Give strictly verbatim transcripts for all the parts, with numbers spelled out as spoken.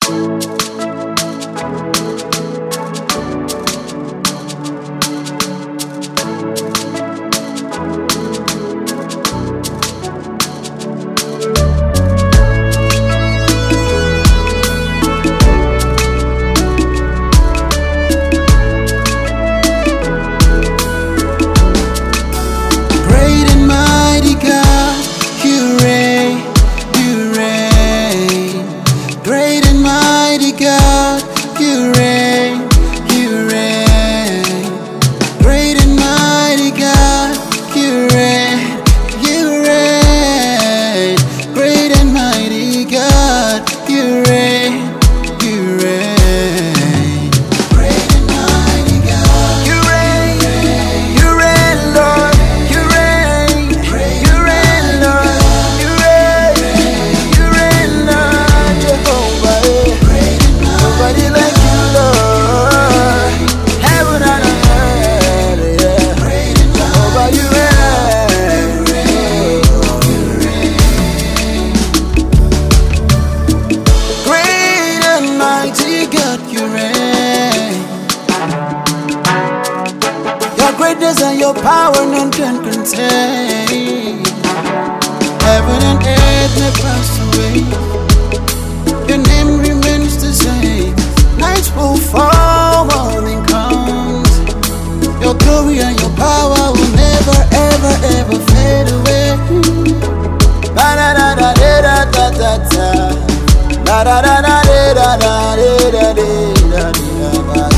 Greatness and your power none can contain. Heaven and earth may pass away, your name remains the same. Nights will fall, morning comes. Your glory and your power will never, ever, ever fade away. Da da da da da da da da da da da da da da da da da da.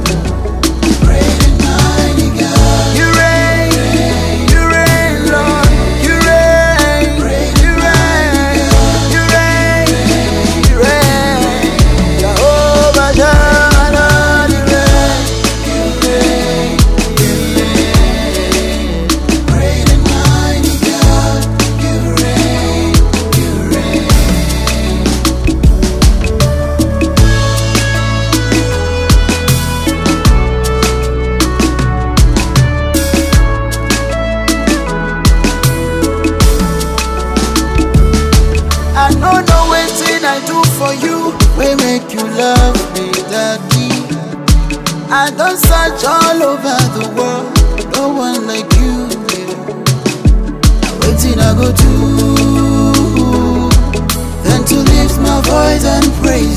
I don't know what I do for you, we make you love me that deep. I don't search all over the world, no one like you. Waiting I go to, then to lift my voice and praise